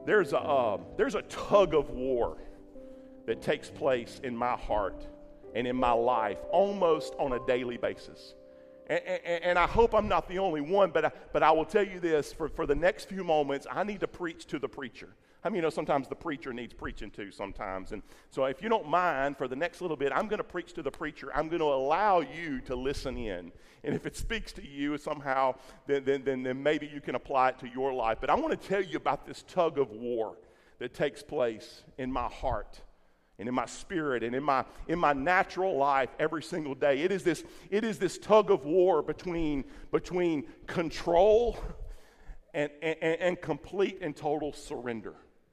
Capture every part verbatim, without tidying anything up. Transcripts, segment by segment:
There's a, uh, there's a tug of war that takes place in my heart and in my life almost on a daily basis. And, and, and I hope I'm not the only one, but I, but I will tell you this, for, for the next few moments, I need to preach to the preacher. I mean, you know, sometimes the preacher needs preaching to sometimes. And so if you don't mind, for the next little bit, I'm going to preach to the preacher. I'm going to allow you to listen in. And if it speaks to you somehow, then, then, then, then maybe you can apply it to your life. But I want to tell you about this tug of war that takes place in my heart and in my spirit and in my in my natural life every single day. It is this, it is this tug of war between, between control and, and, and complete and total surrender.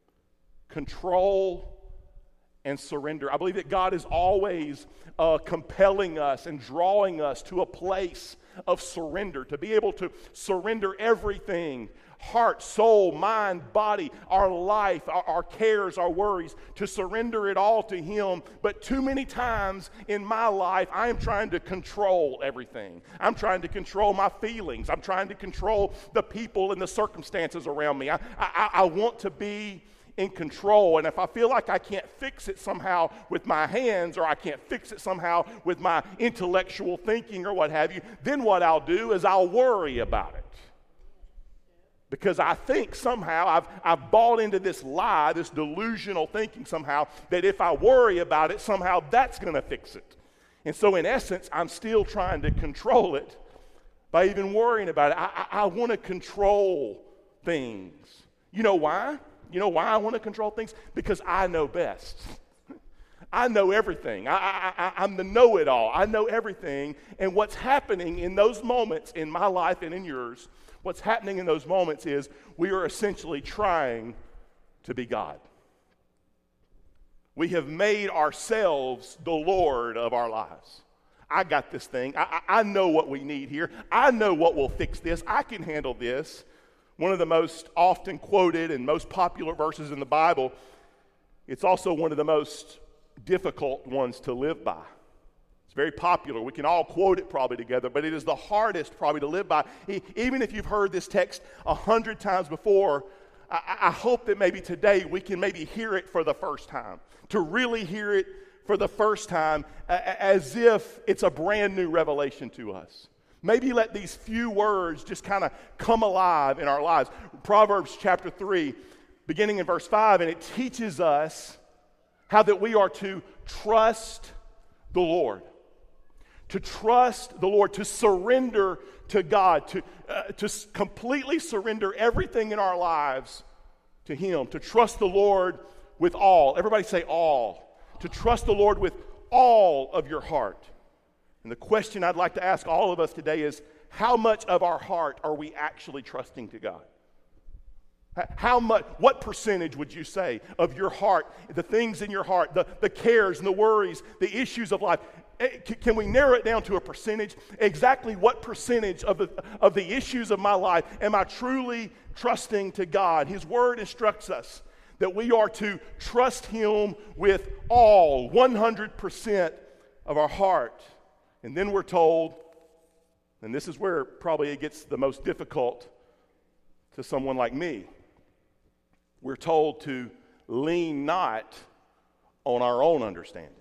Control and surrender. I believe that God is always uh, compelling us and drawing us to a place of surrender, to be able to surrender everything, heart, soul, mind, body, our life, our, our cares, our worries, to surrender it all to Him. But too many times in my life, I am trying to control everything. I'm trying to control my feelings. I'm trying to control the people and the circumstances around me. I, I, I want to be in control, and if I feel like I can't fix it somehow with my hands, or I can't fix it somehow with my intellectual thinking or what have you, then what I'll do is I'll worry about it. Because I think somehow I've, I've bought into this lie, this delusional thinking somehow, that if I worry about it, somehow that's going to fix it. And so in essence, I'm still trying to control it by even worrying about it. I, I, I want to control things. You know why? You know why I want to control things? Because I know best. I know everything. I, I, I, I'm the know-it-all. I know everything. And what's happening in those moments in my life and in yours, what's happening in those moments is we are essentially trying to be God. We have made ourselves the Lord of our lives. I got this thing. I, I, I know what we need here. I know what will fix this. I can handle this. One of the most often quoted and most popular verses in the Bible, it's also one of the most difficult ones to live by. It's very popular. We can all quote it probably together, but it is the hardest probably to live by. Even if you've heard this text a hundred times before, I, I hope that maybe today we can maybe hear it for the first time, to really hear it for the first time as if it's a brand new revelation to us. Maybe let these few words just kind of come alive in our lives. Proverbs chapter three, beginning in verse five, and it teaches us how that we are to trust the Lord. To trust the Lord, to surrender to God, to, uh, to completely surrender everything in our lives to Him. To trust the Lord with all. Everybody say all. To trust the Lord with all of your heart. And the question I'd like to ask all of us today is, how much of our heart are we actually trusting to God? How much, what percentage would you say of your heart, the things in your heart, the, the cares and the worries, the issues of life, can we narrow it down to a percentage? Exactly what percentage of the, of the issues of my life am I truly trusting to God? His Word instructs us that we are to trust Him with all, one hundred percent of our heart. And then we're told, and this is where probably it gets the most difficult to someone like me, we're told to lean not on our own understanding.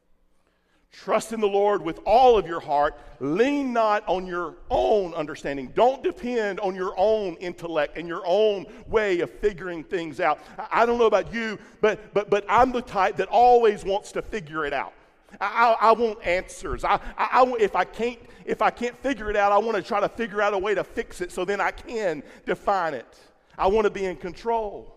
Trust in the Lord with all of your heart. Lean not on your own understanding. Don't depend on your own intellect and your own way of figuring things out. I, I don't know about you, but, but, but I'm the type that always wants to figure it out. I, I, I want answers. I, I, I, if I can't, if I can't figure it out, I want to try to figure out a way to fix it so then I can define it. I want to be in control.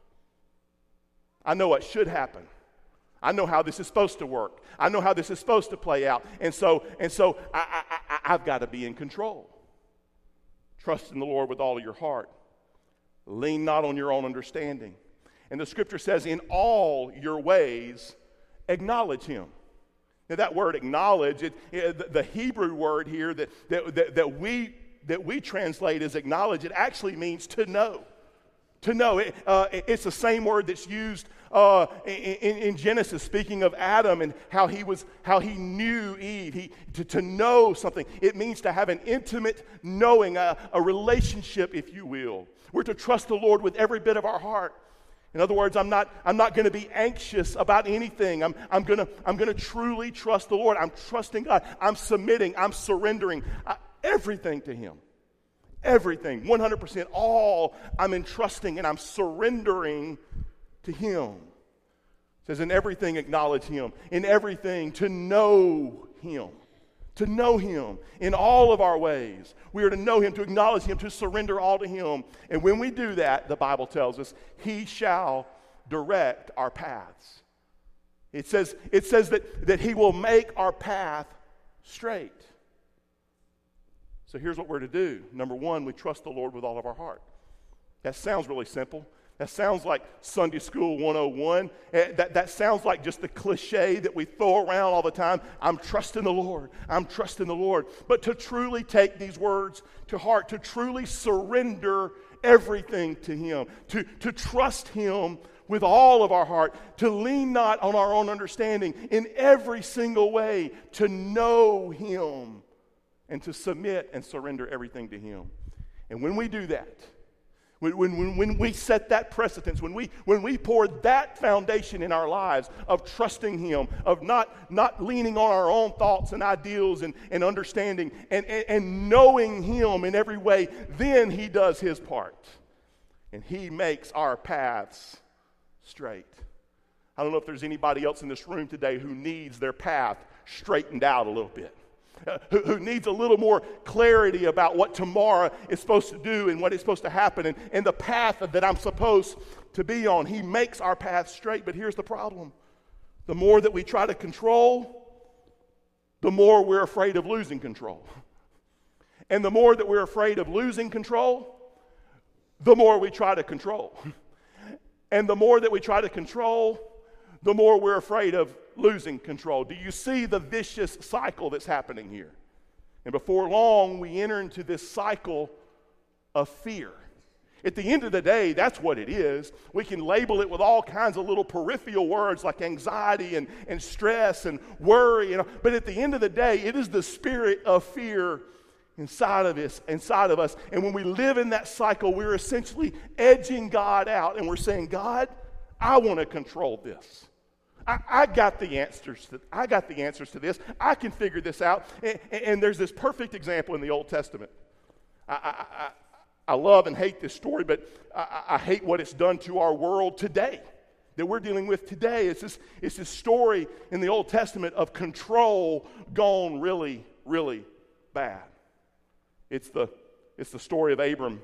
I know what should happen. I know how this is supposed to work. I know how this is supposed to play out. And so, and so I, I, I, I've got to be in control. Trust in the Lord with all of your heart. Lean not on your own understanding. And the scripture says, in all your ways, acknowledge Him. Now that word acknowledge, it, it, the Hebrew word here that, that, that, that, we, that we translate as acknowledge, it actually means to know. To know. It, uh, it's the same word that's used uh, in, in Genesis, speaking of Adam and how he was, how he knew Eve. He, to, to know something. It means to have an intimate knowing, a, a relationship, if you will. We're to trust the Lord with every bit of our heart. In other words, I'm not, I'm not going to be anxious about anything. I'm, I'm going to I'm going to truly trust the Lord. I'm trusting God. I'm submitting. I'm surrendering I, everything to Him. Everything, one hundred percent, all I'm entrusting and I'm surrendering to Him. It says, in everything acknowledge Him. In everything to know Him. To know Him in all of our ways. We are to know Him, to acknowledge Him, to surrender all to Him. And when we do that, the Bible tells us, He shall direct our paths. It says, it says that, that He will make our path straight. So here's what we're to do. Number one, we trust the Lord with all of our heart. That sounds really simple. That sounds like Sunday School one oh one. That, that sounds like just the cliche that we throw around all the time. I'm trusting the Lord. I'm trusting the Lord. But to truly take these words to heart, to truly surrender everything to Him, to, to trust Him with all of our heart, to lean not on our own understanding in every single way, to know Him, and to submit and surrender everything to Him. And when we do that, when, when, when we set that precedence, when we, when we pour that foundation in our lives of trusting Him, of not, not leaning on our own thoughts and ideals and, and understanding, and, and, and knowing Him in every way, then He does His part. And He makes our paths straight. I don't know if there's anybody else in this room today who needs their path straightened out a little bit. Uh, who, who needs a little more clarity about what tomorrow is supposed to do and what is supposed to happen and, and the path that I'm supposed to be on. He makes our path straight, but here's the problem. The more that we try to control, the more we're afraid of losing control. And the more that we're afraid of losing control, the more we try to control. And the more that we try to control, the more we're afraid of losing control. Do you see the vicious cycle that's happening here? And before long, we enter into this cycle of fear. At the end of the day, that's what it is. We can label it with all kinds of little peripheral words like anxiety and, and stress and worry. You know, but at the end of the day, it is the spirit of fear inside of us, inside of us. And when we live in that cycle, we're essentially edging God out. And we're saying, God, I want to control this. I, I got the answers to I got the answers to this. I can figure this out. And, and there's this perfect example in the Old Testament. I, I, I, I love and hate this story, but I, I hate what it's done to our world today, that we're dealing with today. It's this, it's this story in the Old Testament of control gone really, really bad. It's the, it's the story of Abram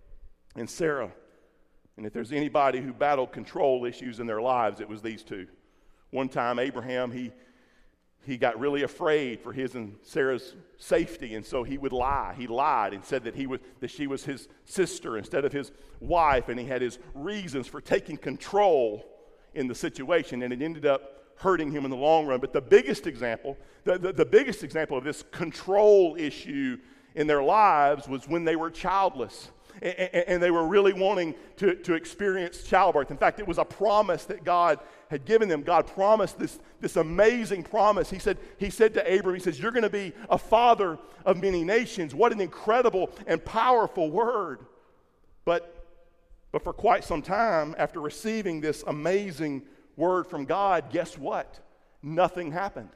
and Sarah. And if there's anybody who battled control issues in their lives, it was these two. One time, Abraham, he, he got really afraid for his and Sarah's safety, and so he would lie. He lied and said that, he was, that she was his sister instead of his wife, and he had his reasons for taking control in the situation, and it ended up hurting him in the long run. But the biggest example, the, the, the biggest example of this control issue in their lives was when they were childless. And they were really wanting to, to experience childbirth. In fact, it was a promise that God had given them. God promised this, this amazing promise. He said, he said to Abram, he says, you're going to be a father of many nations. What an incredible and powerful word. But, but for quite some time, after receiving this amazing word from God, guess what? Nothing happened.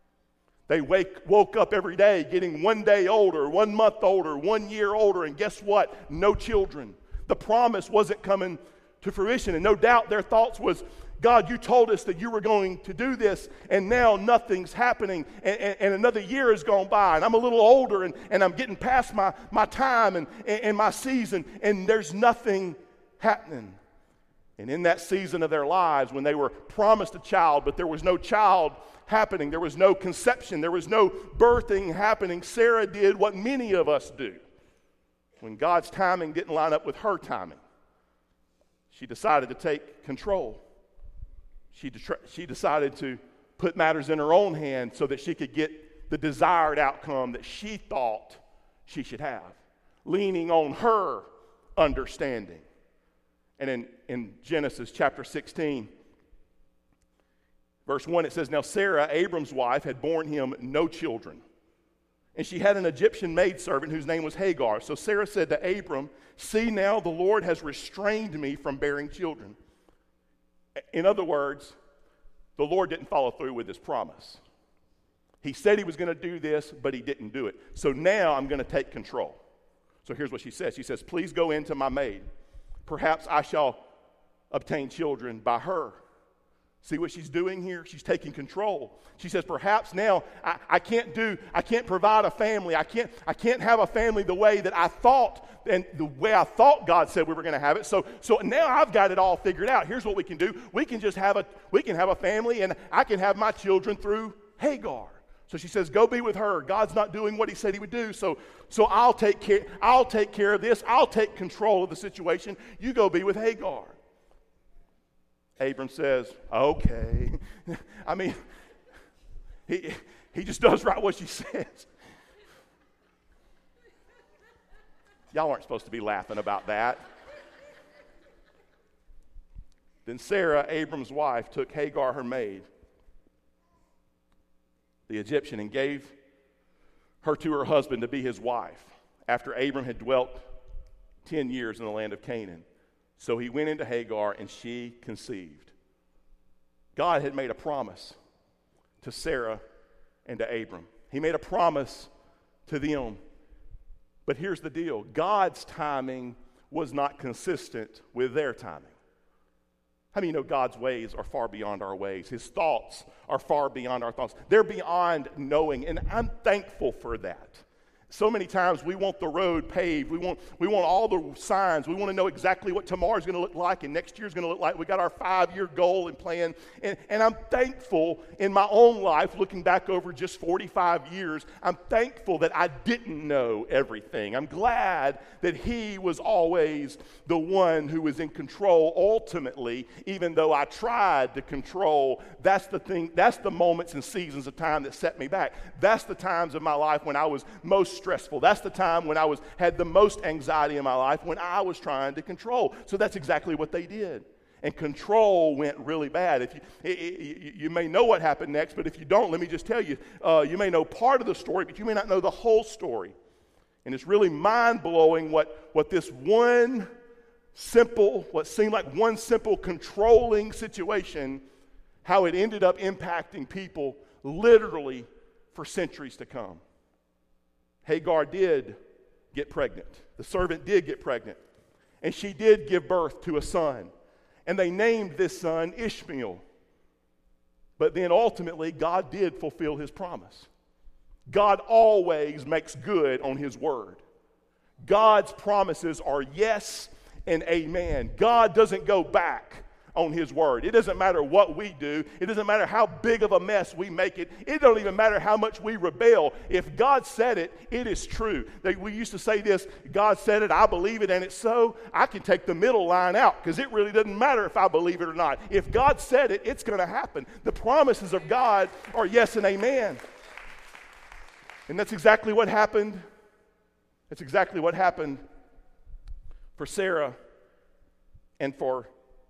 They wake, woke up every day getting one day older, one month older, one year older, and guess what? No children. The promise wasn't coming to fruition, and no doubt their thoughts was, God, you told us that you were going to do this, and now nothing's happening, and, and, and another year has gone by, and I'm a little older, and, and I'm getting past my, my time and, and my season, and there's nothing happening. And in that season of their lives, when they were promised a child, but there was no child happening, there was no conception, there was no birthing happening, Sarah did what many of us do. When God's timing didn't line up with her timing, she decided to take control. She, de- she decided to put matters in her own hands so that she could get the desired outcome that she thought she should have, leaning on her understanding. And in, in Genesis chapter sixteen, verse one, it says, now Sarah, Abram's wife, had borne him no children. And she had an Egyptian maidservant whose name was Hagar. So Sarah said to Abram, see now the Lord has restrained me from bearing children. In other words, the Lord didn't follow through with his promise. He said he was going to do this, but he didn't do it. So now I'm going to take control. So here's what she says. She says, please go in to my maid. Perhaps I shall obtain children by her. See what she's doing here? She's taking control. She says, perhaps now I, I can't do, I can't provide a family. I can't, I can't have a family the way that I thought and the way I thought God said we were going to have it. So, so now I've got it all figured out. Here's what we can do. We can just have a, we can have a family, and I can have my children through Hagar. So she says, go be with her. God's not doing what he said he would do. So, so I'll take care, I'll take care of this. I'll take control of the situation. You go be with Hagar. Abram says, okay. I mean, he, he just does right what she says. Y'all aren't supposed to be laughing about that. Then Sarah, Abram's wife, took Hagar, her maid, the Egyptian, and gave her to her husband to be his wife, after Abram had dwelt ten years in the land of Canaan. So he went into Hagar, and she conceived. God had made a promise to Sarah and to Abram. He made a promise to them. But here's the deal. God's timing was not consistent with their timing. How many of you know God's ways are far beyond our ways? His thoughts are far beyond our thoughts. They're beyond knowing, and I'm thankful for that. So many times we want the road paved. We want, we want all the signs. We want to know exactly what tomorrow's going to look like and next year's going to look like. We got our five-year goal and plan. And, and I'm thankful in my own life, looking back over just forty-five years, I'm thankful that I didn't know everything. I'm glad that he was always the one who was in control ultimately, even though I tried to control. That's the thing. That's the moments and seasons of time that set me back. That's the times of my life when I was most stressful. That's the time when I was had the most anxiety in my life, when I was trying to control. So that's exactly what they did. And control went really bad. If you, it, it, you may know what happened next, but if you don't, let me just tell you, uh, you may know part of the story, but you may not know the whole story. And it's really mind-blowing what, what this one simple, what seemed like one simple controlling situation, how it ended up impacting people literally for centuries to come. Hagar did get pregnant. The servant did get pregnant. And she did give birth to a son. And they named this son Ishmael. But then ultimately, God did fulfill his promise. God always makes good on his word. God's promises are yes and amen. God doesn't go back on his word. It doesn't matter what we do. It doesn't matter how big of a mess we make it. It don't even matter how much we rebel. If God said it, it is true. They, we used to say this, God said it, I believe it, and it's so. I can take the middle line out because it really doesn't matter if I believe it or not. If God said it, it's going to happen. The promises of God are yes and amen. And that's exactly what happened. That's exactly what happened for Sarah and for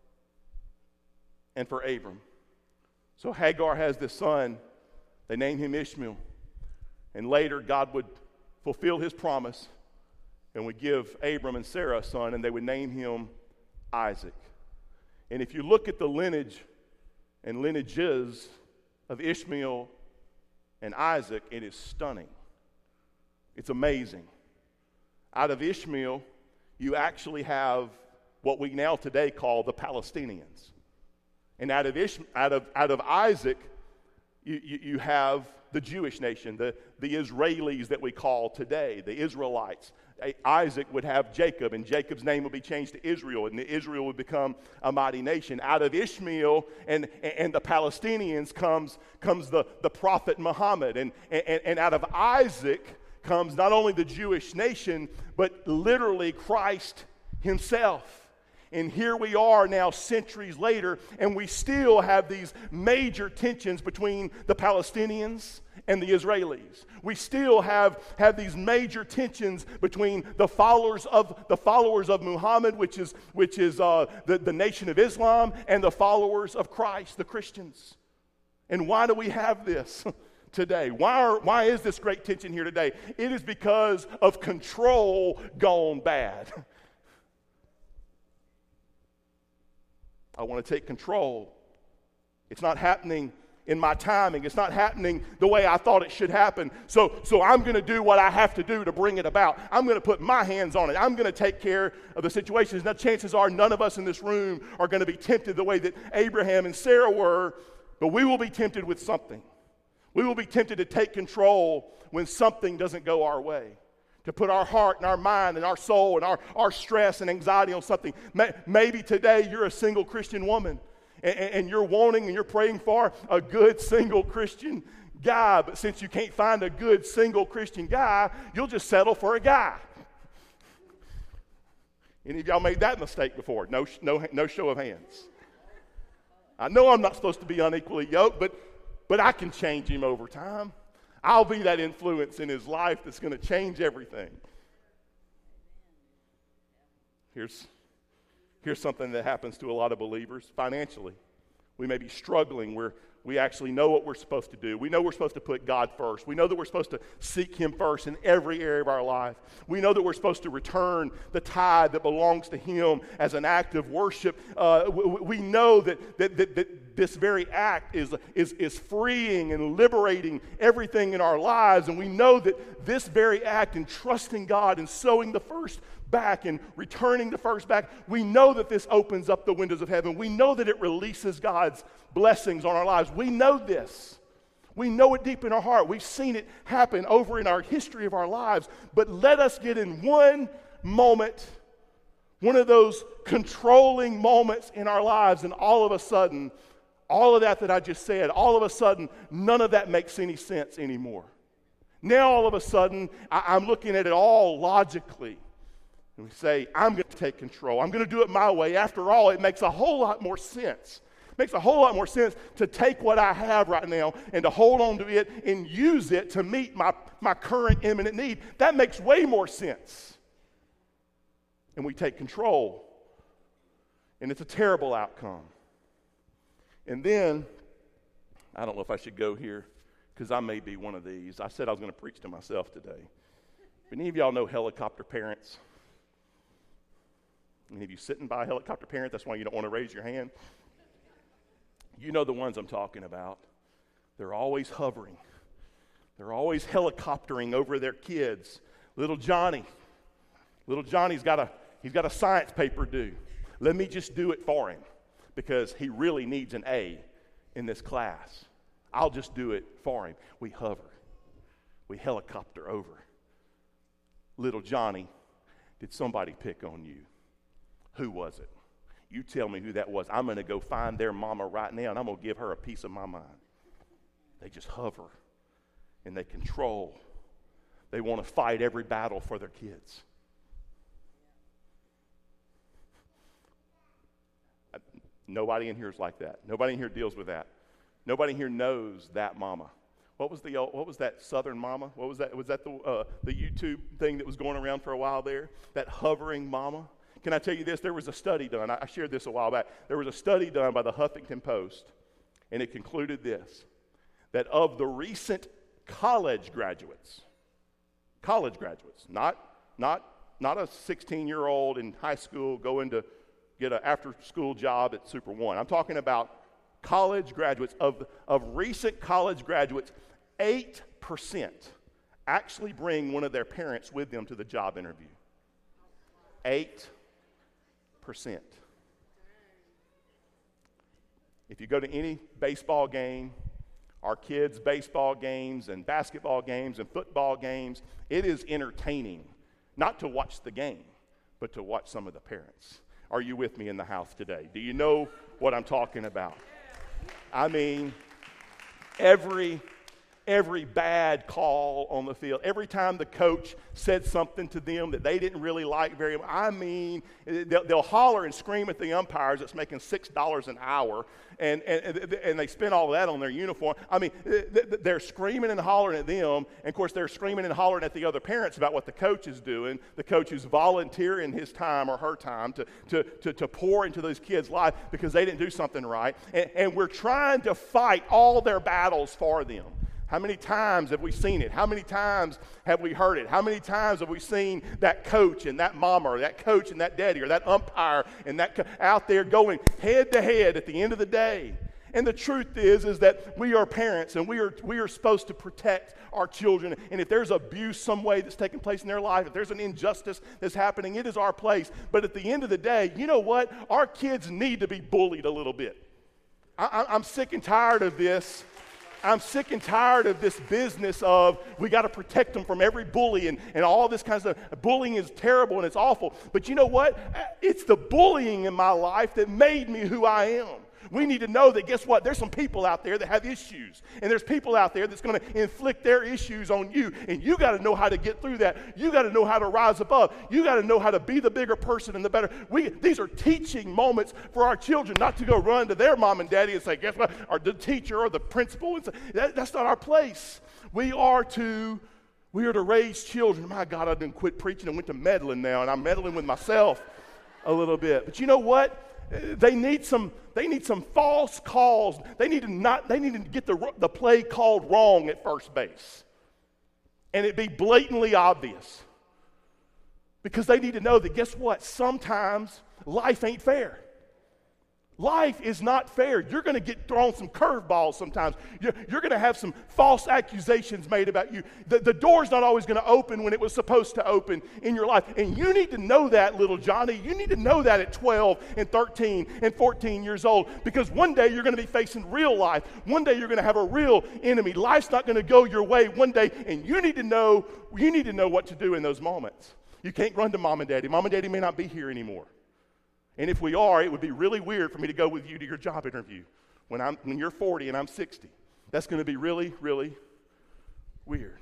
and for Abram. So Hagar has this son. They name him Ishmael. And later God would fulfill his promise and would give Abram and Sarah a son, and they would name him Isaac. And if you look at the lineage and lineages of Ishmael and Isaac, it is stunning. It's amazing. Out of Ishmael, you actually have what we now today call the Palestinians. And out of, Ish, out of, out of Isaac, you, you, you have the Jewish nation, the, the Israelis that we call today, the Israelites. Isaac would have Jacob, and Jacob's name would be changed to Israel, and Israel would become a mighty nation. Out of Ishmael and, and the Palestinians comes, comes the, the prophet Muhammad. And, and, and out of Isaac comes not only the Jewish nation, but literally Christ himself. And here we are now centuries later, and we still have these major tensions between the Palestinians and the Israelis. We still have, have these major tensions between the followers of the followers of Muhammad, which is, which is uh, the, the nation of Islam, and the followers of Christ, the Christians. And why do we have this today? Why, are, why is this great tension here today? It is because of control gone bad. I want to take control. It's not happening in my timing. It's not happening the way I thought it should happen. So, so I'm going to do what I have to do to bring it about. I'm going to put my hands on it. I'm going to take care of the situations. Now, chances are none of us in this room are going to be tempted the way that Abraham and Sarah were, but we will be tempted with something. We will be tempted to take control when something doesn't go our way, to put our heart and our mind and our soul and our, our stress and anxiety on something. Maybe today you're a single Christian woman, and, and you're wanting and you're praying for a good single Christian guy, but since you can't find a good single Christian guy, you'll just settle for a guy. Any of y'all made that mistake before? No, no, no show of hands. I know I'm not supposed to be unequally yoked, but, but I can change him over time. I'll be that influence in his life that's going to change everything. Here's, here's something that happens to a lot of believers financially. We may be struggling where we actually know what we're supposed to do. We know we're supposed to put God first. We know that we're supposed to seek him first in every area of our life. We know that we're supposed to return the tithe that belongs to him as an act of worship. Uh, we, we know that, that, that, that this very act is, is, is freeing and liberating everything in our lives. And we know that this very act in trusting God and sowing the first back and returning the first back, we know that this opens up the windows of heaven. We know that it releases God's blessings on our lives. We know this. We know it deep in our heart. We've seen it happen over in our history of our lives. But let us get in one moment, one of those controlling moments in our lives, and all of a sudden, all of that that I just said, all of a sudden, none of that makes any sense anymore. Now all of a sudden, I, I'm looking at it all logically. And we say, I'm going to take control. I'm going to do it my way. After all, it makes a whole lot more sense. It makes a whole lot more sense to take what I have right now and to hold on to it and use it to meet my, my current imminent need. That makes way more sense. And we take control. And it's a terrible outcome. And then, I don't know if I should go here because I may be one of these. I said I was going to preach to myself today. But any of y'all know helicopter parents? Any of you sitting by a helicopter parent? That's why you don't want to raise your hand. You know the ones I'm talking about. They're always hovering. They're always helicoptering over their kids. Little Johnny. Little Johnny's got a, he's got a science paper due. Let me just do it for him because he really needs an A in this class. I'll just do it for him. We hover. We helicopter over. Little Johnny, did somebody pick on you? Who was it? You tell me who that was. I'm going to go find their mama right now, and I'm going to give her a piece of my mind. They just hover, and they control. They want to fight every battle for their kids. Nobody in here is like that. Nobody in here deals with that. Nobody in here knows that mama. What was the what was that Southern mama? What was that? Was that the uh, the YouTube thing that was going around for a while there? That hovering mama? Can I tell you this? There was a study done. I shared this a while back. There was a study done by the Huffington Post, and it concluded this, that of the recent college graduates, college graduates, not, not, not a sixteen-year-old in high school going to get an after-school job at Super One. I'm talking about college graduates. Of, of recent college graduates, eight percent actually bring one of their parents with them to the job interview. eight percent. If you go to any baseball game, our kids' baseball games and basketball games and football games, it is entertaining not to watch the game, but to watch some of the parents. Are you with me in the house today? Do you know what I'm talking about? I mean, every Every bad call on the field, every time the coach said something to them that they didn't really like very much, I mean, they'll, they'll holler and scream at the umpires that's making six dollars an hour, and, and, and they spend all of that on their uniform. I mean, they're screaming and hollering at them, and of course they're screaming and hollering at the other parents about what the coach is doing, the coach who's volunteering his time or her time to, to, to, to pour into those kids' life because they didn't do something right, and, and we're trying to fight all their battles for them. How many times have we seen it? How many times have we heard it? How many times have we seen that coach and that mama or that coach and that daddy or that umpire and that co- out there going head to head at the end of the day? And the truth is, is that we are parents and we are we are supposed to protect our children. And if there's abuse some way that's taking place in their life, if there's an injustice that's happening, it is our place. But at the end of the day, you know what? Our kids need to be bullied a little bit. I, I'm sick and tired of this. I'm sick and tired of this business of we got to protect them from every bully and, and all this kind of stuff. Bullying is terrible and it's awful. But you know what? It's the bullying in my life that made me who I am. We need to know that, guess what? There's some people out there that have issues. And there's people out there that's going to inflict their issues on you. And you got to know how to get through that. You got to know how to rise above. You got to know how to be the bigger person and the better. We, these are teaching moments for our children, not to go run to their mom and daddy and say, guess what? Or the teacher or the principal. And say, that, that's not our place. We are to, we are to raise children. My God, I didn't quit preaching and went to meddling now. And I'm meddling with myself a little bit. But you know what? They need some. They need some false calls. They need to not. They need to get the the play called wrong at first base, and it be blatantly obvious. Because they need to know that. Guess what? Sometimes life ain't fair. Life is not fair. You're going to get thrown some curveballs sometimes. You're, you're going to have some false accusations made about you. The, the door's not always going to open when it was supposed to open in your life. And you need to know that, little Johnny. You need to know that at twelve and thirteen and fourteen years old. Because one day you're going to be facing real life. One day you're going to have a real enemy. Life's not going to go your way one day. And you need to know, you need to know what to do in those moments. You can't run to mom and daddy. Mom and daddy may not be here anymore. And if we are, it would be really weird for me to go with you to your job interview when I'm when you're forty and I'm sixty. That's going to be really, really weird.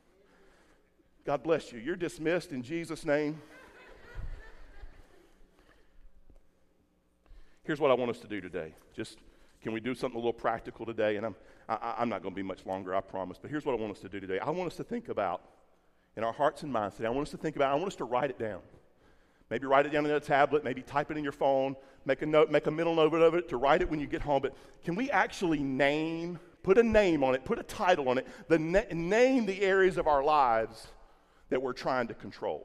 God bless you. You're dismissed in Jesus' name. Here's what I want us to do today. Just, can we do something a little practical today? And I'm I, I'm not going to be much longer, I promise. But here's what I want us to do today. I want us to think about, in our hearts and minds today, I want us to think about, I want us to write it down. Maybe write it down on a tablet, maybe type it in your phone, make a note, make a mental note of it to write it when you get home. But can we actually name, put a name on it, put a title on it, the na- name the areas of our lives that we're trying to control?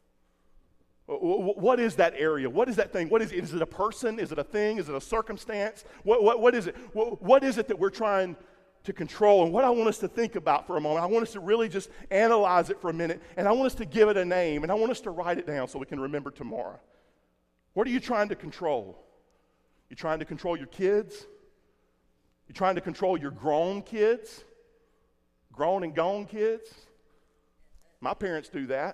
What is that area? What is that thing? What is it? Is it a person? Is it a thing? Is it a circumstance? What, what, what is it? What, what is it that we're trying to control? And what I want us to think about for a moment, I want us to really just analyze it for a minute, and I want us to give it a name, and I want us to write it down so we can remember tomorrow. What are you trying to control? You trying to control your kids? You trying to control your grown kids? Grown and gone kids? My parents do that.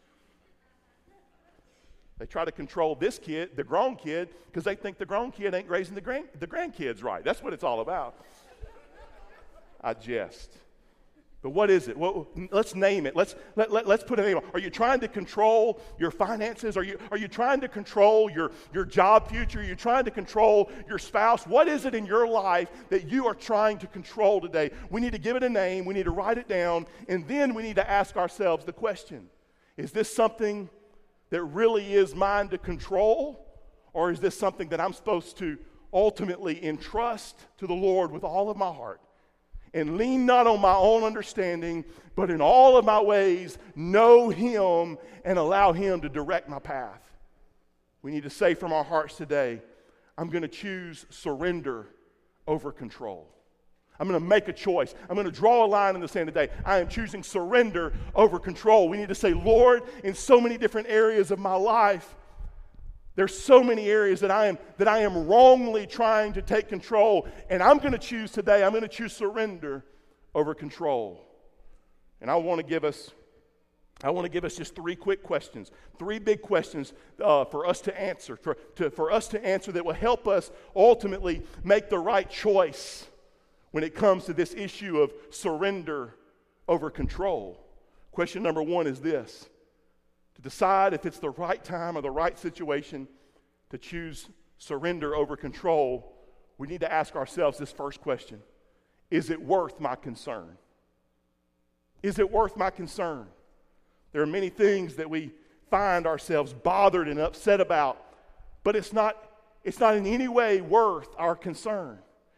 They try to control this kid, the grown kid, because they think the grown kid ain't raising the grand, the grandkids right. That's what it's all about. I jest. But what is it? Well, let's name it. Let's let, let, let's put a name on it. Are you trying to control your finances? Are you are you trying to control your, your job future? Are you trying to control your spouse? What is it in your life that you are trying to control today? We need to give it a name. We need to write it down. And then we need to ask ourselves the question, is this something that really is mine to control? Or is this something that I'm supposed to ultimately entrust to the Lord with all of my heart? And lean not on my own understanding, but in all of my ways know Him and allow Him to direct my path. We need to say from our hearts today, I'm going to choose surrender over control. I'm going to make a choice. I'm going to draw a line in the sand today. I am choosing surrender over control. We need to say, Lord, in so many different areas of my life, there's so many areas that I am that I am wrongly trying to take control, and I'm going to choose today, I'm going to choose surrender over control. And I want to give us I want to give us just three quick questions, three big questions uh, for us to answer, for, to, for us to answer that will help us ultimately make the right choice when it comes to this issue of surrender over control. Question number one is this: to decide if it's the right time or the right situation to choose surrender over control, we need to ask ourselves this first question: is it worth my concern? Is it worth my concern? There are many things that we find ourselves bothered and upset about, but it's not, it's not in any way worth our concern.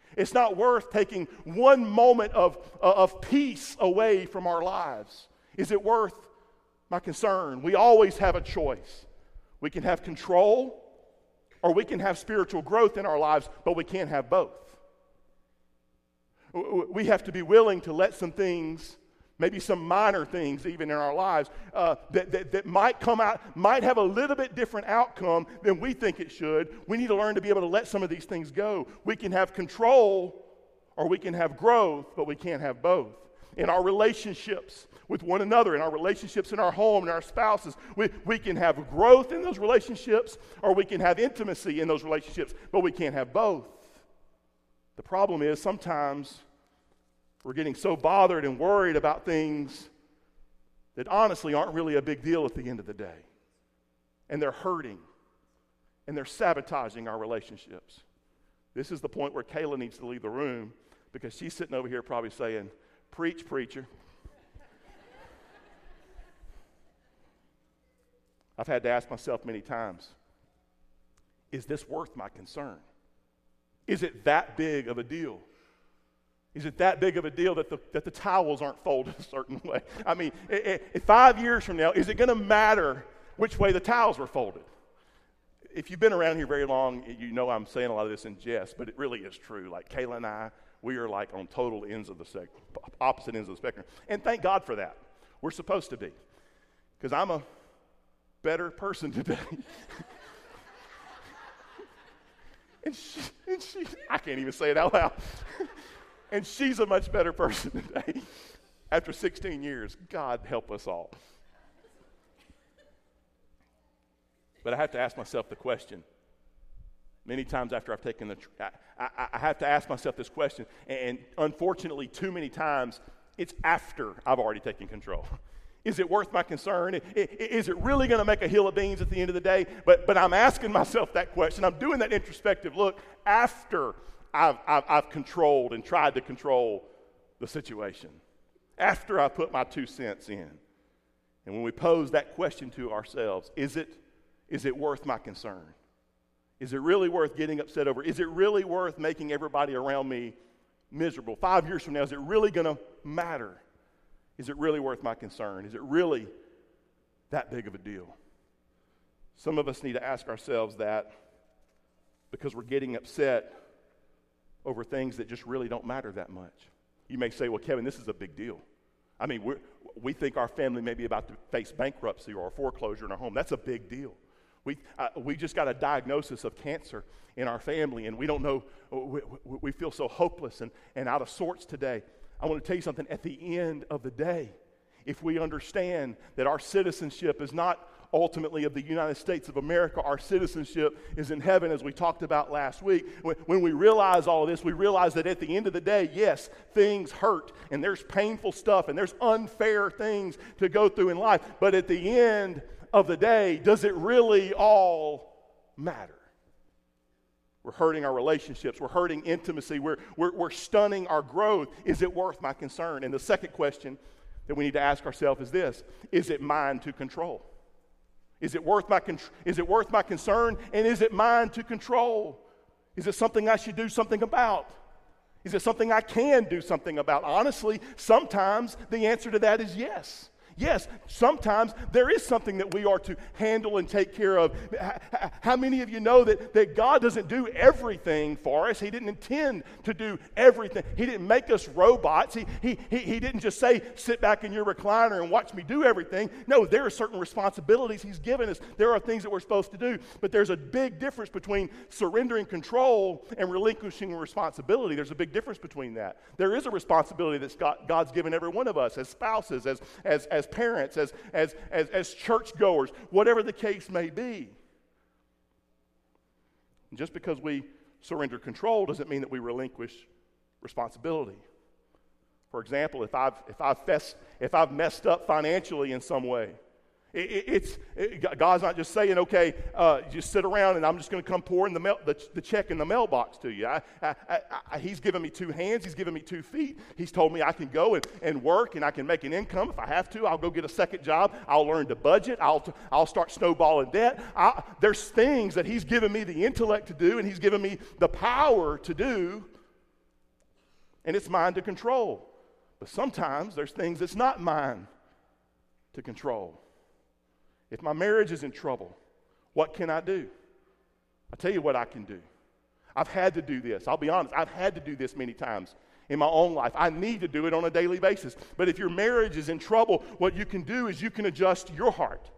It's not worth taking one moment of, of peace away from our lives. Is it worth my concern? We always have a choice. We can have control or we can have spiritual growth in our lives, but we can't have both. We have to be willing to let some things, maybe some minor things even in our lives, uh, that, that, that might come out, might have a little bit different outcome than we think it should. We need to learn to be able to let some of these things go. We can have control or we can have growth, but we can't have both. In our relationships with one another, in our relationships in our home, and our spouses, we, we can have growth in those relationships or we can have intimacy in those relationships, but we can't have both. The problem is sometimes we're getting so bothered and worried about things that honestly aren't really a big deal at the end of the day. And they're hurting. And they're sabotaging our relationships. This is the point where Kayla needs to leave the room because she's sitting over here probably saying, "Preach, preacher." I've had to ask myself many times, is this worth my concern? Is it that big of a deal? Is it that big of a deal that the, that the towels aren't folded a certain way? I mean, it, it, five years from now, is it going to matter which way the towels were folded? If you've been around here very long, you know I'm saying a lot of this in jest, but it really is true. Like Kayla and I, we are like on total ends of the sec- opposite ends of the spectrum. And thank God for that. We're supposed to be. Because I'm a better person today. And she, and she, I can't even say it out loud. And she's a much better person today. After sixteen years, God help us all. But I have to ask myself the question. Many times after I've taken the, tr- I, I, I have to ask myself this question. And unfortunately, too many times, it's after I've already taken control. Is it worth my concern? Is it really going to make a hill of beans at the end of the day? But but I'm asking myself that question. I'm doing that introspective look after I've, I've, I've controlled and tried to control the situation. After I put my two cents in. And when we pose that question to ourselves, is it, is it worth my concern? Is it really worth getting upset over? Is it really worth making everybody around me miserable? Five years from now, is it really going to matter? Is it really worth my concern? Is it really that big of a deal? Some of us need to ask ourselves that because we're getting upset over things that just really don't matter that much. You may say, well, Kevin, this is a big deal. I mean, we we think our family may be about to face bankruptcy or a foreclosure in our home. That's a big deal. We uh, we just got a diagnosis of cancer in our family, and we don't know, we, we, we feel so hopeless and, and out of sorts today. I want to tell you something. At the end of the day, if we understand that our citizenship is not ultimately of the United States of America, our citizenship is in heaven, as we talked about last week. When, when we realize all of this, we realize that at the end of the day, yes, things hurt, and there's painful stuff, and there's unfair things to go through in life. But at the end of the day, does it really all matter? We're hurting our relationships. We're hurting intimacy. We're, we're, we're stunning our growth. Is it worth my concern? And the second question that we need to ask ourselves is this: is it mine to control? Is it worth my con- is it worth my concern? And is it mine to control? Is it something I should do something about? Is it something I can do something about? Honestly, sometimes the answer to that is yes. Yes, sometimes there is something that we are to handle and take care of. How many of you know that, that God doesn't do everything for us? He didn't intend to do everything. He didn't make us robots. He, he, he, he didn't just say, sit back in your recliner and watch me do everything. No, there are certain responsibilities He's given us. There are things that we're supposed to do. But there's a big difference between surrendering control and relinquishing responsibility. There's a big difference between that. There is a responsibility that God, God's given every one of us as spouses, as, as, as parents, as, as, as, as churchgoers, whatever the case may be. And just because we surrender control doesn't mean that we relinquish responsibility. For example, if I've if I've fess, if I've messed up financially in some way, it, it, it's it, God's not just saying, okay, uh, just sit around and I'm just going to come pour in the, mail, the the check in the mailbox to you. I, I, I, I, he's given me two hands. He's given me two feet. He's told me I can go and, and work and I can make an income if I have to. I'll go get a second job. I'll learn to budget. I'll t- I'll start snowballing debt. I, there's things that He's given me the intellect to do and He's given me the power to do. and it's mine to control. But sometimes there's things that's not mine to control. If my marriage is in trouble, what can I do? I'll tell you what I can do. I've had to do this. I'll be honest. I've had to do this many times in my own life. I need to do it on a daily basis. But if your marriage is in trouble, what you can do is you can adjust your heart.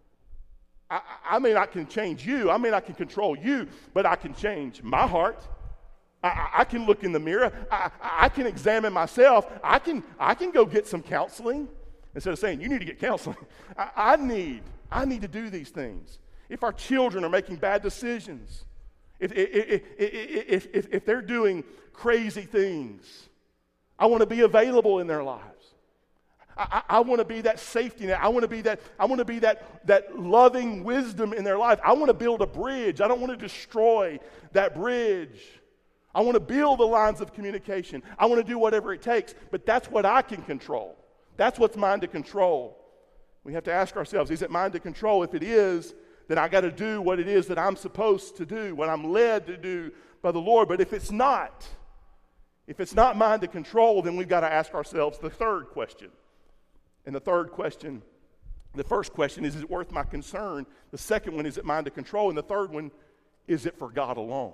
I, I may not can change you. I may not can control you, but I can change my heart. I, I can look in the mirror. I, I can examine myself. I can, I can go get some counseling instead of saying, you need to get counseling. I, I need, I need to do these things. If our children are making bad decisions, if, if, if, if, if they're doing crazy things, I want to be available in their lives. I, I, I want to be that safety net. I want to be that, I want to be that, that loving wisdom in their life. I want to build a bridge. I don't want to destroy that bridge. I want to build the lines of communication. I want to do whatever it takes, but that's what I can control. That's what's mine to control. We have to ask ourselves, is it mine to control? If it is, then I got to do what it is that I'm supposed to do, what I'm led to do by the Lord. But if it's not, if it's not mine to control, then we've got to ask ourselves the third question. And the third question, the first question is, is it worth my concern? The second one, is it mine to control? And the third one, is it for God alone?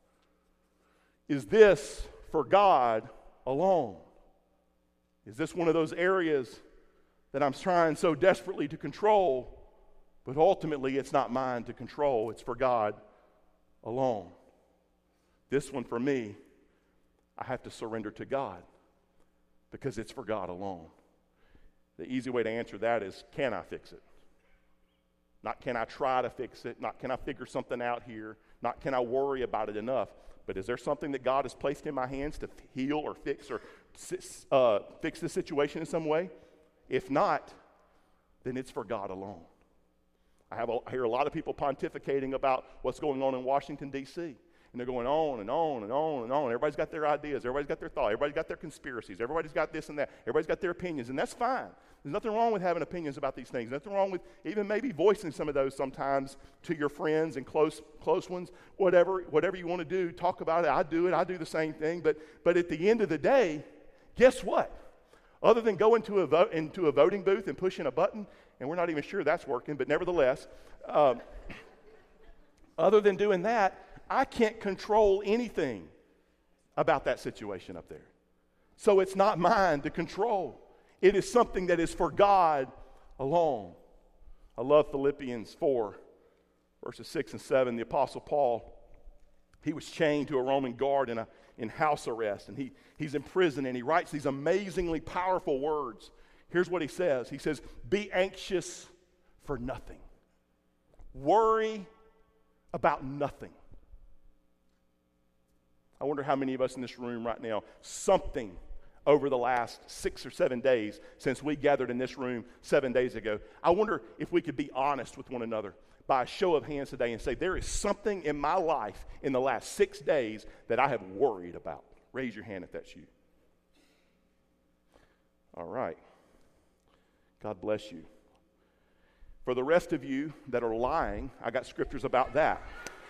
Is this for God alone? Is this one of those areas that I'm trying so desperately to control, but ultimately it's not mine to control, it's for God alone? This one for me, I have to surrender to God because it's for God alone. The easy way to answer that is, can I fix it? Not can I try to fix it, not can I figure something out here, not can I worry about it enough. But is there something that God has placed in my hands to heal or fix or uh, fix the situation in some way? If not, then it's for God alone. I, have a, I hear a lot of people pontificating about what's going on in Washington, D C, and they're going on and on and on and on. Everybody's got their ideas. Everybody's got their thoughts. Everybody's got their conspiracies. Everybody's got this and that. Everybody's got their opinions, and that's fine. There's nothing wrong with having opinions about these things. Nothing wrong with even maybe voicing some of those sometimes to your friends and close close ones. Whatever whatever you want to do, talk about it. I do it. I do the same thing. But but at the end of the day, guess what? Other than going to a vote into a voting booth and pushing a button, and we're not even sure that's working, but nevertheless, um, other than doing that, I can't control anything about that situation up there. So it's not mine to control. It is something that is for God alone. I love Philippians four, verses six and seven. The Apostle Paul, he was chained to a Roman guard in, a, in house arrest, and he, he's in prison, and he writes these amazingly powerful words. Here's what he says. He says, be anxious for nothing. Worry about nothing. I wonder how many of us in this room right now, something over the last six or seven days since we gathered in this room seven days ago, I wonder if we could be honest with one another by a show of hands today and say, there is something in my life in the last six days that I have worried about. Raise your hand if that's you. All right. God bless you. For the rest of you that are lying, I got scriptures about that.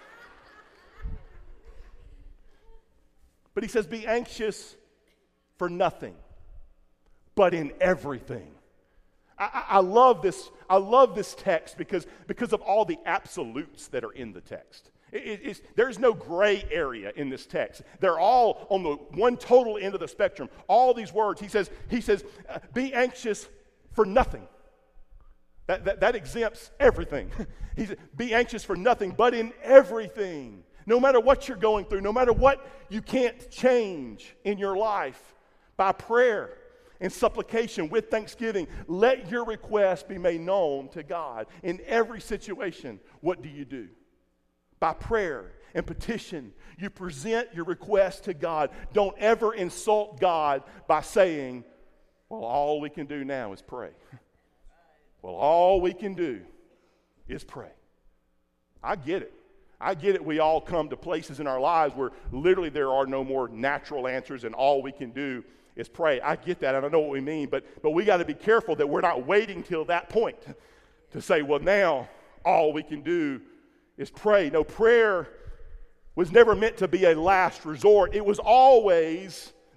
But he says, be anxious for nothing, but in everything. I, I, I love this. I love this text because, because of all the absolutes that are in the text. It, it's, there's no gray area in this text. They're all on the one total end of the spectrum. All these words. He says, he says, uh, be anxious for nothing. That, that, that exempts everything. He said, be anxious for nothing, but in everything. No matter what you're going through, no matter what you can't change in your life, by prayer and supplication with thanksgiving, let your request be made known to God. In every situation, what do you do? By prayer and petition, you present your request to God. Don't ever insult God by saying, well, all we can do now is pray. Well, all we can do is pray. I get it. I get it. We all come to places in our lives where literally there are no more natural answers and all we can do is pray. I get that, and I know what we mean, but, but we got to be careful that we're not waiting till that point to say, well, now all we can do is pray. No, prayer was never meant to be a last resort. It was always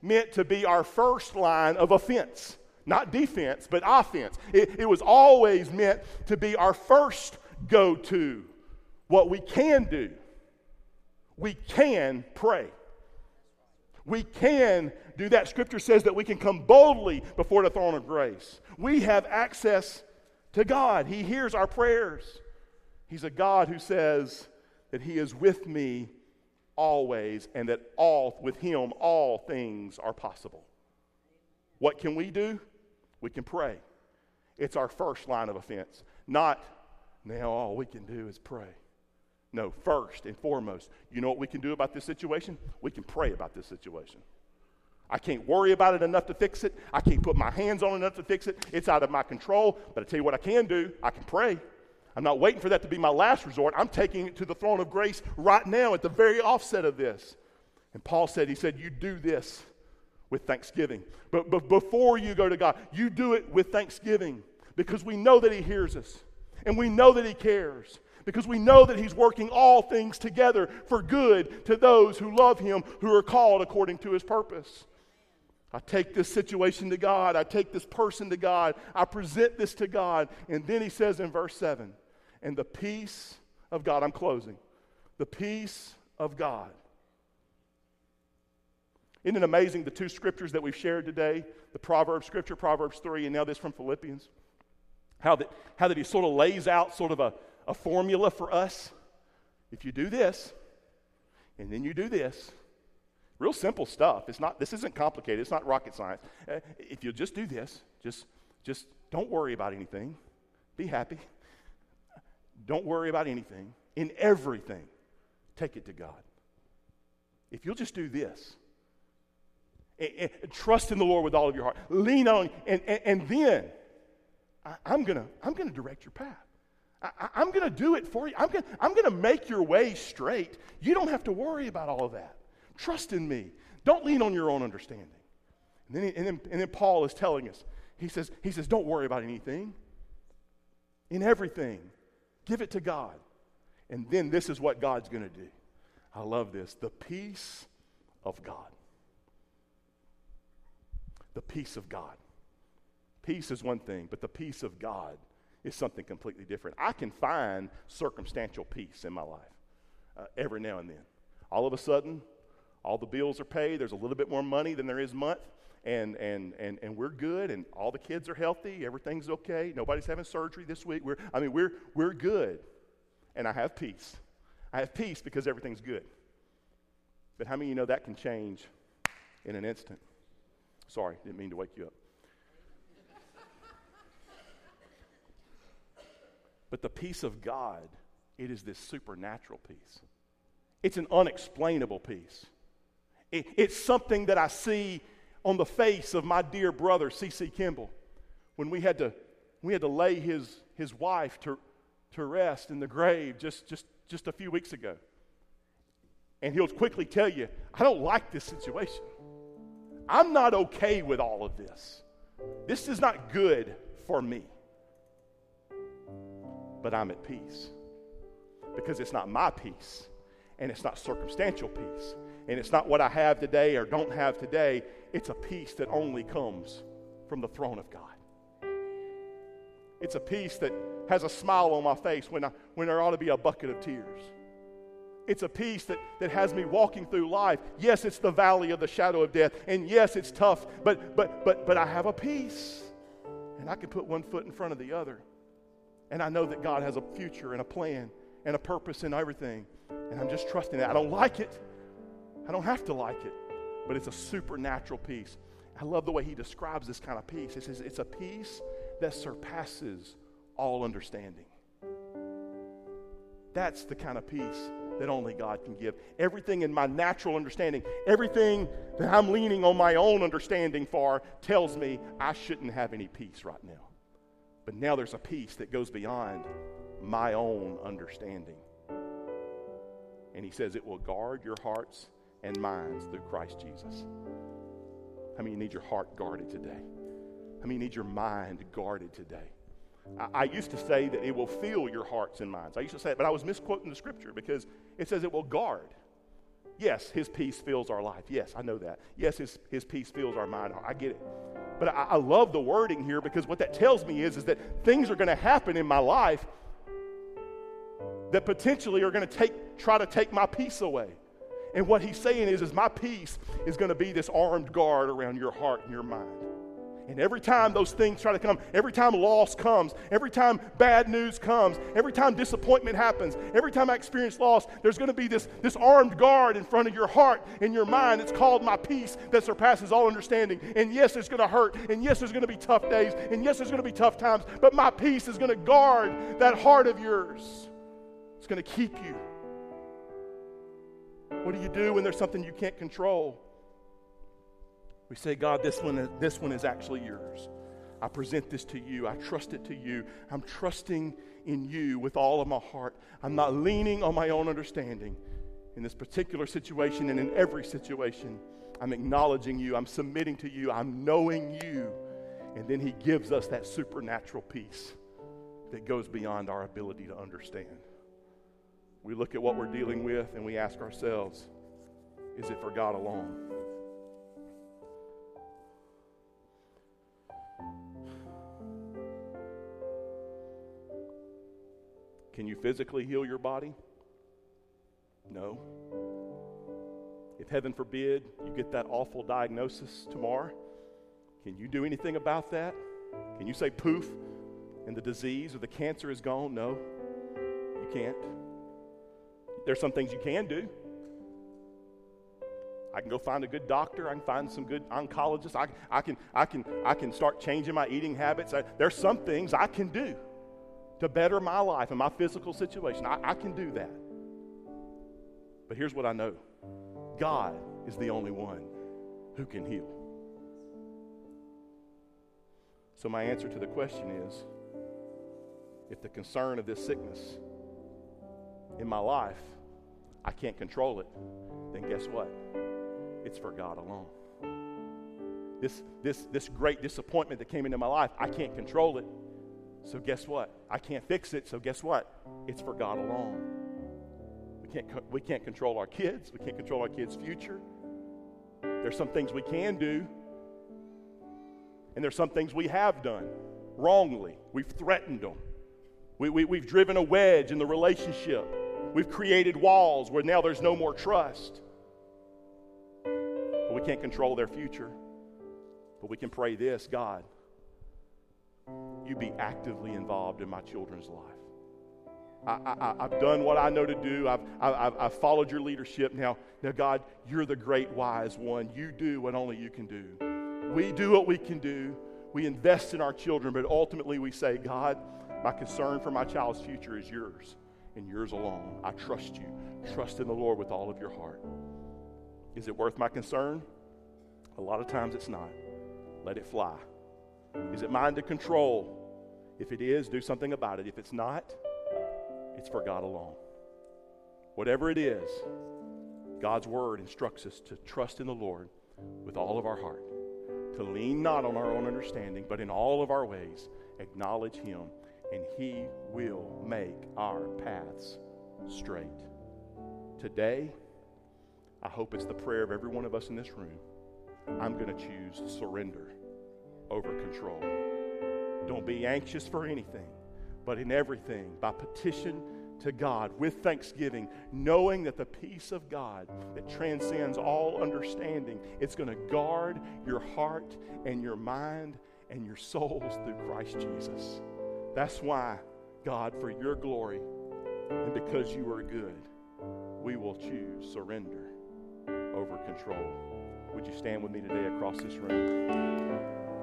meant to be our first line of offense. Not defense, but offense. It, it was always meant to be our first go-to. What we can do, we can pray. We can do that. Scripture says that we can come boldly before the throne of grace. We have access to God. He hears our prayers. He's a God who says that He is with me always, and that all with Him all things are possible. What can we do? We can pray. It's our first line of offense. Not, now all we can do is pray. No, first and foremost, you know what we can do about this situation? We can pray about this situation. I can't worry about it enough to fix it. I can't put my hands on it enough to fix it. It's out of my control. But I tell you what I can do. I can pray. I'm not waiting for that to be my last resort. I'm taking it to the throne of grace right now at the very offset of this. And Paul said, he said, you do this with thanksgiving. But, but before you go to God, you do it with thanksgiving, because we know that He hears us, and we know that He cares, because we know that He's working all things together for good to those who love Him, who are called according to His purpose. I take this situation to God. I take this person to God. I present this to God. And then he says in verse seven, and the peace of God, I'm closing, the peace of God. Isn't it amazing, the two scriptures that we've shared today, the Proverbs scripture, Proverbs three, and now this from Philippians, how that, how that he sort of lays out sort of a, a formula for us. If you do this, and then you do this, real simple stuff. It's not, this isn't complicated. It's not rocket science. Uh, if you just do this, just, just don't worry about anything. Be happy. Don't worry about anything. In everything, take it to God. If you'll just do this, and, and trust in the Lord with all of your heart, lean on, and, and, and then I, I'm gonna, I'm gonna direct your path. I, I'm gonna do it for you. I'm gonna, I'm gonna make your way straight. You don't have to worry about all of that. Trust in me. Don't lean on your own understanding. And then, he, and then, and then Paul is telling us, he says, he says, don't worry about anything. In everything, give it to God. And then this is what God's going to do. I love this. The peace of God. The peace of God. Peace is one thing, but the peace of God is something completely different. I can find circumstantial peace in my life uh, every now and then. All of a sudden, all the bills are paid. There's a little bit more money than there is a month, and and and and we're good, and all the kids are healthy. Everything's okay. Nobody's having surgery this week. We're I mean we're we're good, and I have peace. I have peace because everything's good. But how many of you know that can change in an instant? Sorry, didn't mean to wake you up. But the peace of God, it is this supernatural peace. It's an unexplainable peace. It, it's something that I see on the face of my dear brother, C C Kimball, when we had to we had to lay his his wife to to rest in the grave just just just a few weeks ago. And he'll quickly tell you, I don't like this situation. I'm not okay with all of this. This is not good for me. But I'm at peace. Because it's not my peace. And it's not circumstantial peace. And it's not what I have today or don't have today. It's a peace that only comes from the throne of God. It's a peace that has a smile on my face when, I, when there ought to be a bucket of tears. It's a peace that, that has me walking through life. Yes, it's the valley of the shadow of death. And yes, it's tough. But, but, but, but I have a peace. And I can put one foot in front of the other. And I know that God has a future and a plan and a purpose in everything. And I'm just trusting that. I don't like it. I don't have to like it. But it's a supernatural peace. I love the way he describes this kind of peace. He says it's a peace that surpasses all understanding. That's the kind of peace that only God can give. Everything in my natural understanding, everything that I'm leaning on my own understanding for tells me I shouldn't have any peace right now. But now there's a peace that goes beyond my own understanding. And he says it will guard your hearts and minds through Christ Jesus. How many need your heart guarded today? How many need your mind guarded today? I, I used to say that it will fill your hearts and minds. I used to say it, but I was misquoting the scripture because it says it will guard. Yes, his peace fills our life. Yes, I know that. Yes, his, his peace fills our mind. I get it. But I, I love the wording here, because what that tells me is, is that things are going to happen in my life that potentially are going to take try to take my peace away. And what he's saying is, is my peace is going to be this armed guard around your heart and your mind. And every time those things try to come, every time loss comes, every time bad news comes, every time disappointment happens, every time I experience loss, there's going to be this, this armed guard in front of your heart and your mind. It's called my peace that surpasses all understanding. And yes, it's going to hurt. And yes, there's going to be tough days. And yes, there's going to be tough times. But my peace is going to guard that heart of yours. It's going to keep you. What do you do when there's something you can't control? We say, God, this one, is, this one is actually yours. I present this to you. I trust it to you. I'm trusting in you with all of my heart. I'm not leaning on my own understanding. In this particular situation and in every situation, I'm acknowledging you. I'm submitting to you. I'm knowing you. And then he gives us that supernatural peace that goes beyond our ability to understand. We look at what we're dealing with and we ask ourselves, is it for God alone? Can you physically heal your body? No. If heaven forbid you get that awful diagnosis tomorrow, can you do anything about that? Can you say poof and the disease or the cancer is gone? No, you can't. There's some things you can do. I can go find a good doctor. I can find some good oncologists. I, I, can, I, can, I can start changing my eating habits. I, there's some things I can do to better my life and my physical situation. I, I can do that. But here's what I know. God is the only one who can heal. So my answer to the question is, if the concern of this sickness in my life, I can't control it, then guess what? It's for God alone. This, this, this great disappointment that came into my life, I can't control it. So guess what? I can't fix it. So guess what? It's for God alone. We can't, we can't control our kids. We can't control our kids' future. There's some things we can do. And there's some things we have done wrongly. We've threatened them. We, we, we've driven a wedge in the relationship. We've created walls where now there's no more trust. But we can't control their future. But we can pray this, God, you be actively involved in my children's life. I, I, I've done what I know to do. I've, I've, I've followed your leadership. Now, now, God, you're the great wise one. You do what only you can do. We do what we can do. We invest in our children, but ultimately we say, God, my concern for my child's future is yours and yours alone. I trust you. Trust in the Lord with all of your heart. Is it worth my concern? A lot of times it's not. Let it fly. Is it mine to control? If it is, do something about it. If it's not, it's for God alone. Whatever it is, God's word instructs us to trust in the Lord with all of our heart, to lean not on our own understanding, but in all of our ways acknowledge him, and he will make our paths straight. Today, I hope it's the prayer of every one of us in this room. I'm going to choose surrender over control. Don't be anxious for anything, but in everything, by petition to God with thanksgiving, knowing that the peace of God that transcends all understanding, it's going to guard your heart and your mind and your souls through Christ Jesus. That's why, God, for your glory and because you are good, we will choose surrender over control. Would you stand with me today across this room?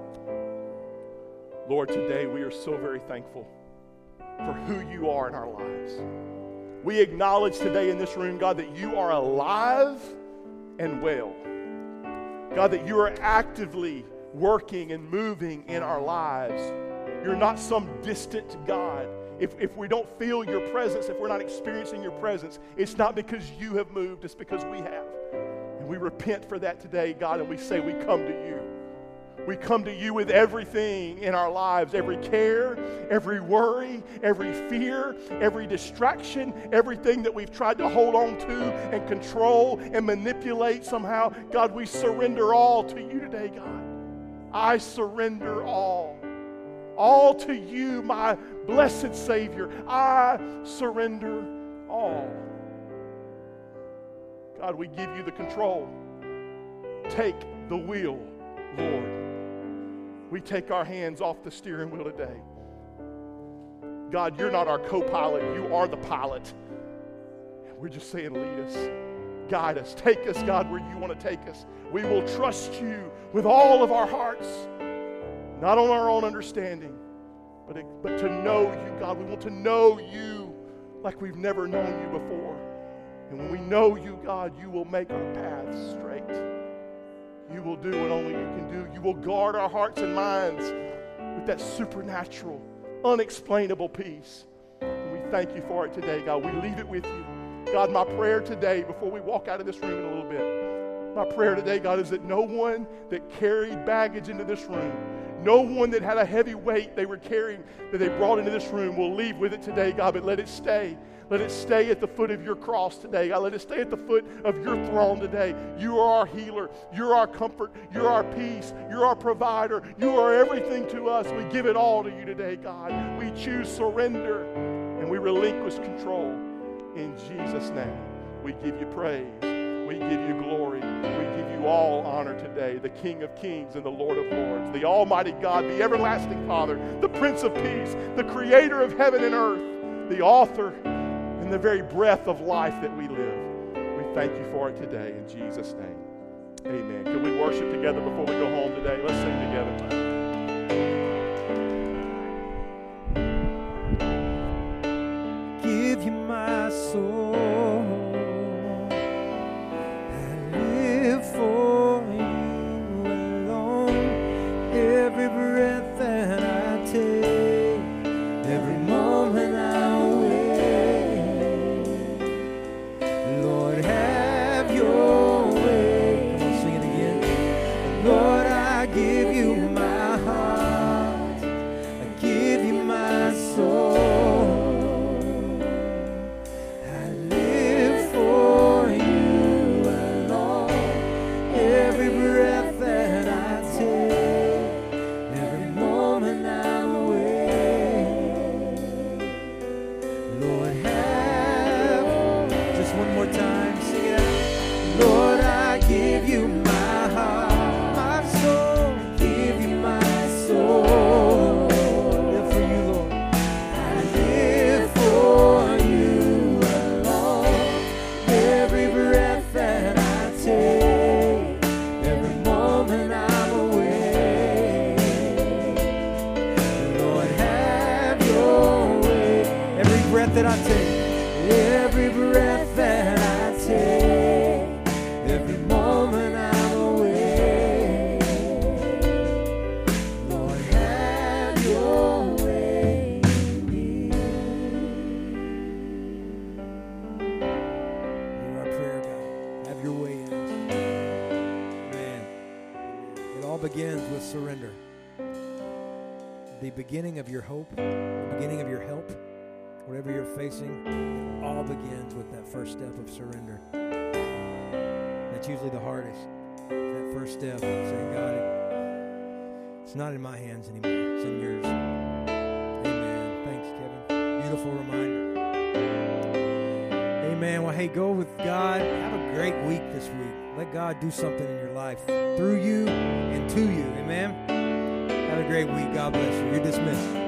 Lord, today we are so very thankful for who you are in our lives. We acknowledge today in this room, God, that you are alive and well. God, that you are actively working and moving in our lives. You're not some distant God. If, if we don't feel your presence, if we're not experiencing your presence, it's not because you have moved, it's because we have. And we repent for that today, God, and we say we come to you. We come to you with everything in our lives, every care, every worry, every fear, every distraction, everything that we've tried to hold on to and control and manipulate somehow. God, we surrender all to you today, God. I surrender all. All to you, my blessed Savior. I surrender all. God, we give you the control. Take the wheel, Lord. We take our hands off the steering wheel today. God, you're not our co-pilot. You are the pilot. We're just saying, lead us. Guide us. Take us, God, where you want to take us. We will trust you with all of our hearts. Not on our own understanding, but, it, but to know you, God. We want to know you like we've never known you before. And when we know you, God, you will make our paths straight. You will do what only you can do. You will guard our hearts and minds with that supernatural, unexplainable peace. And we thank you for it today, God. We leave it with you. God, my prayer today, before we walk out of this room in a little bit, my prayer today, God, is that no one that carried baggage into this room, no one that had a heavy weight they were carrying that they brought into this room will leave with it today, God, but let it stay. Let it stay at the foot of your cross today. God, let it stay at the foot of your throne today. You are our healer. You're our comfort. You're our peace. You're our provider. You are everything to us. We give it all to you today, God. We choose surrender and we relinquish control. In Jesus' name, we give you praise. We give you glory. We give you all honor today. The King of Kings and the Lord of Lords, the Almighty God, the everlasting Father, the Prince of Peace, the Creator of heaven and earth, the author and the very breath of life that we live. We thank you for it today in Jesus' name. Amen. Can we worship together before we go home today? Let's sing together. Give you my soul. I live for you alone. Every breath that I take, every moment I wait. Lord, have your way. Come on, sing it again. Lord, I give you my heart. I give you my soul. That I take, every breath that I take, every moment I'm away. Lord, have your way in me. Hear our prayer, God. Have your way in us. Man, it all begins with surrender. The beginning of your hope, the beginning of your help. Whatever you're facing, it all begins with that first step of surrender. That's usually the hardest. That first step, saying, God, it's not in my hands anymore. It's in yours. Amen. Thanks, Kevin. Beautiful reminder. Amen. Well, hey, go with God. Have a great week this week. Let God do something in your life through you and to you. Amen. Have a great week. God bless you. You're dismissed.